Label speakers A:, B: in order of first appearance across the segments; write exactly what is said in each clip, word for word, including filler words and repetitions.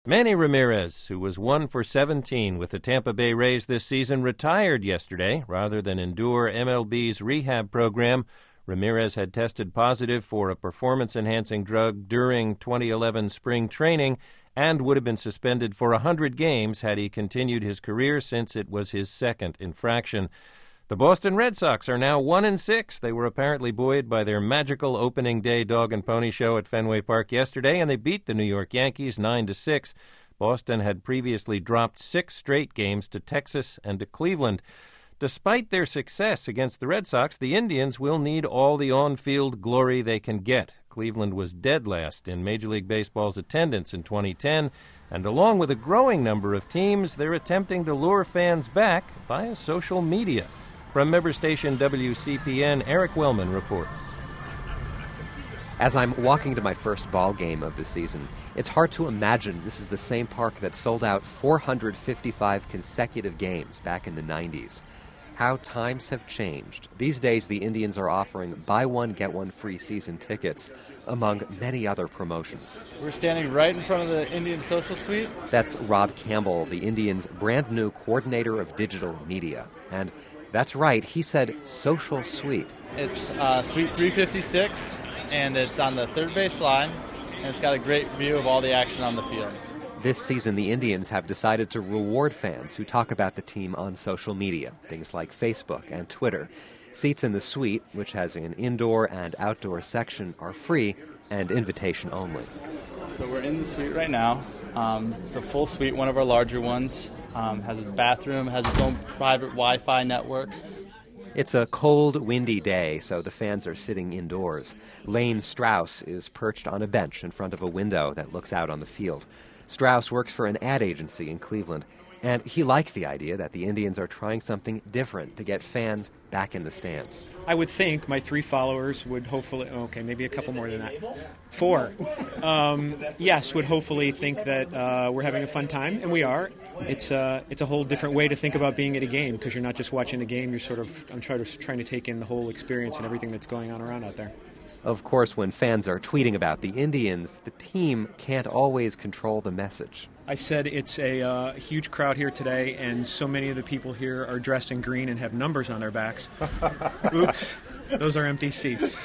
A: Manny Ramirez, who was one for seventeen with the Tampa Bay Rays this season, retired yesterday. Rather than endure M L B's rehab program, Ramirez had tested positive for a performance-enhancing drug during twenty eleven spring training and would have been suspended for one hundred games had he continued his career, since it was his second infraction. The Boston Red Sox are now one and six. They were apparently buoyed by their magical opening day dog and pony show at Fenway Park yesterday, and they beat the New York Yankees nine to six. Boston had previously dropped six straight games to Texas and to Cleveland. Despite their success against the Red Sox, the Indians will need all the on-field glory they can get. Cleveland was dead last in Major League Baseball's attendance in twenty ten, and along with a growing number of teams, they're attempting to lure fans back via social media. From member station W C P N, Eric Wellman reports.
B: As I'm walking to my first ball game of the season, it's hard to imagine this is the same park that sold out four hundred fifty-five consecutive games back in the nineties. How times have changed. These days, the Indians are offering buy one, get one free season tickets, among many other promotions.
C: We're standing right in front of the Indians social suite.
B: That's Rob Campbell, the Indians' brand new coordinator of digital media. And that's right, he said social suite.
C: It's uh, suite three fifty-six, and it's on the third base line, and it's got a great view of all the action on the field.
B: This season, the Indians have decided to reward fans who talk about the team on social media, things like Facebook and Twitter. Seats in the suite, which has an indoor and outdoor section, are free and invitation only.
C: So we're in the suite right now. Um, it's a full suite, one of our larger ones. Um, has its bathroom, has its own private Wi-Fi network.
B: It's a cold, windy day, so the fans are sitting indoors. Lane Strauss is perched on a bench in front of a window that looks out on the field. Strauss works for an ad agency in Cleveland, and he likes the idea that the Indians are trying something different to get fans back in the stands.
D: I would think my three followers would hopefully, okay, maybe a couple more than that. Four. Um, yes, would hopefully think that uh, we're having a fun time, and we are. It's uh, it's a whole different way to think about being at a game, because you're not just watching the game, you're sort of, I'm trying to, trying to take in the whole experience and everything that's going on around out there.
B: Of course, when fans are tweeting about the Indians, the team can't always control the message.
D: I said it's a uh, huge crowd here today, and so many of the people here are dressed in green and have numbers on their backs. Oops, those are empty seats.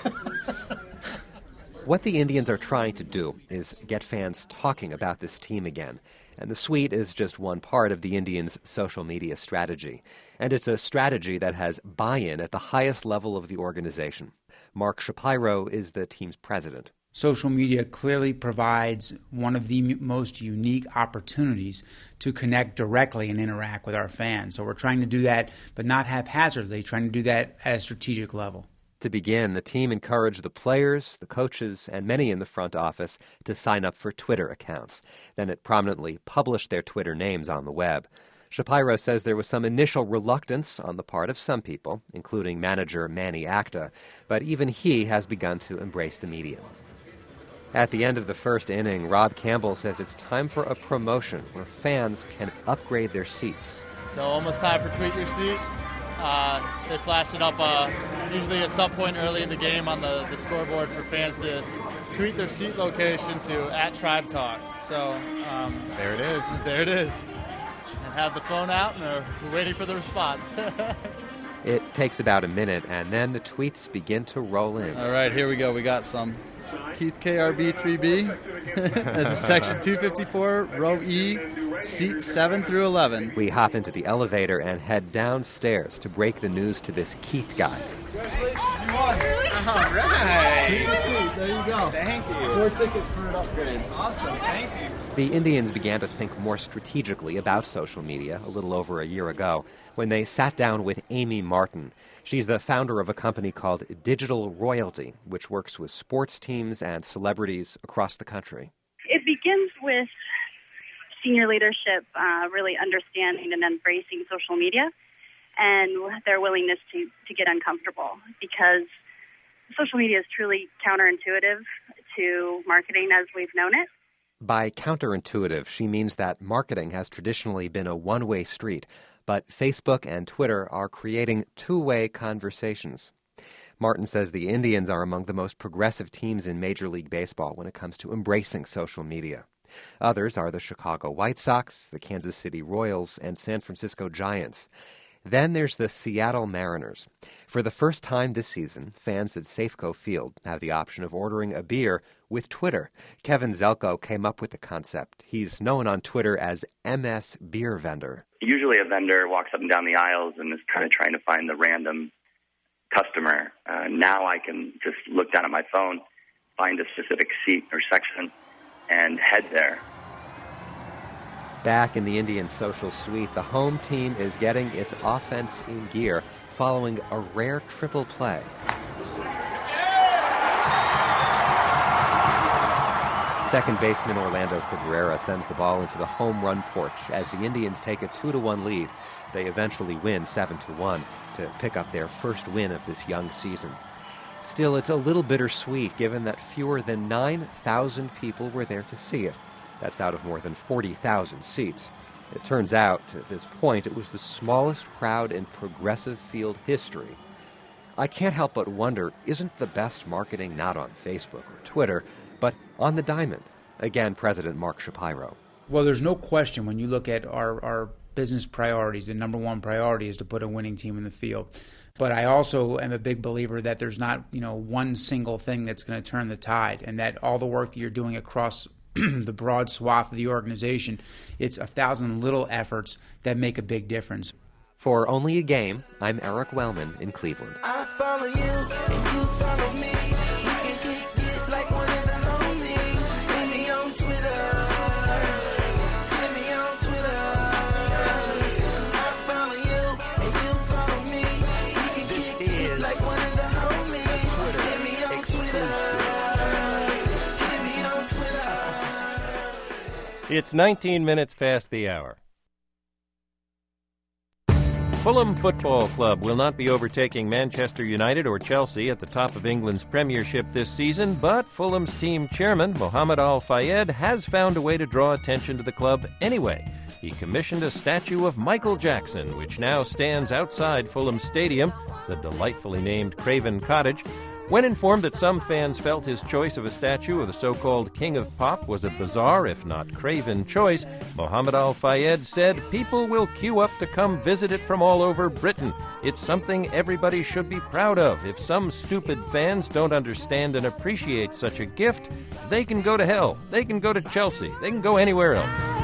B: What the Indians are trying to do is get fans talking about this team again. And the suite is just one part of the Indians' social media strategy. And it's a strategy that has buy-in at the highest level of the organization. Mark Shapiro is the team's president.
E: Social media clearly provides one of the most unique opportunities to connect directly and interact with our fans. So we're trying to do that, but not haphazardly, trying to do that at a strategic level.
B: To begin, the team encouraged the players, the coaches, and many in the front office to sign up for Twitter accounts. Then it prominently published their Twitter names on the web. Shapiro says there was some initial reluctance on the part of some people, including manager Manny Acta, but even he has begun to embrace the media. At the end of the first inning, Rob Campbell says it's time for a promotion where fans can upgrade their seats.
C: So almost time for Tweet Your Seat. Uh, they flash it up uh, usually at some point early in the game on the, the scoreboard for fans to tweet their seat location to at Tribe Talk. So um,
A: There it is.
C: there it is. And have the phone out, and uh, we're waiting for the response.
B: It takes about a minute, and then the tweets begin to roll in.
C: All right, here we go. We got some. Keith K R B three B. That's section two fifty-four, row E, seats seven through eleven.
B: We hop into the elevator and head downstairs to break the news to this Keith guy.
C: Congratulations, you won. All right. Keep your seat. There you go. Thank you. Four tickets for an upgrade. Awesome. Thank you.
B: The Indians began to think more strategically about social media a little over a year ago when they sat down with Amy Martin. She's the founder of a company called Digital Royalty, which works with sports teams and celebrities across the country.
F: It begins with senior leadership uh, really understanding and embracing social media and their willingness to, to get uncomfortable, because social media is truly counterintuitive to marketing as we've known it.
B: By counterintuitive, she means that marketing has traditionally been a one-way street, but Facebook and Twitter are creating two-way conversations. Martin says the Indians are among the most progressive teams in Major League Baseball when it comes to embracing social media. Others are the Chicago White Sox, the Kansas City Royals, and San Francisco Giants. Then there's the Seattle Mariners. For the first time this season, fans at Safeco Field have the option of ordering a beer with Twitter. Kevin Zelko came up with the concept. He's known on Twitter as M S Beer Vendor.
G: Usually a vendor walks up and down the aisles and is kind of trying to find the random customer. Uh, now I can just look down at my phone, find a specific seat or section, and head there.
B: Back in the Indians' social suite, the home team is getting its offense in gear following a rare triple play. Second baseman Orlando Cabrera sends the ball into the home run porch as the Indians take a two to one lead. They eventually win seven to one to pick up their first win of this young season. Still, it's a little bittersweet given that fewer than nine thousand people were there to see it. That's out of more than forty thousand seats. It turns out, at this point, it was the smallest crowd in Progressive Field history. I can't help but wonder, isn't the best marketing not on Facebook or Twitter, but on the diamond? Again, President Mark Shapiro.
E: Well, there's no question when you look at our, our business priorities, the number one priority is to put a winning team in the field. But I also am a big believer that there's not, you know, one single thing that's going to turn the tide, and that all the work that you're doing across the broad swath of the organization, it's a thousand little efforts that make a big difference.
B: For Only a Game, I'm Eric Wellman in Cleveland.
H: I follow you and you follow me. We can kick it like one of the homies. Hit me on Twitter. Hit me on Twitter. I follow you and you follow me. We can
B: This
H: kick it
B: is
H: like one of the homies.
B: Twitter
H: Hit me on
B: exclusive.
H: Twitter. Hit me on Twitter.
A: It's nineteen minutes past the hour. Fulham Football Club will not be overtaking Manchester United or Chelsea at the top of England's Premiership this season, but Fulham's team chairman, Mohammed Al Fayed, has found a way to draw attention to the club anyway. He commissioned a statue of Michael Jackson, which now stands outside Fulham Stadium, the delightfully named Craven Cottage. When informed that some fans felt his choice of a statue of the so-called King of Pop was a bizarre, if not craven, choice, Mohammed Al Fayed said people will queue up to come visit it from all over Britain. It's something everybody should be proud of. If some stupid fans don't understand and appreciate such a gift, they can go to hell. They can go to Chelsea. They can go anywhere else.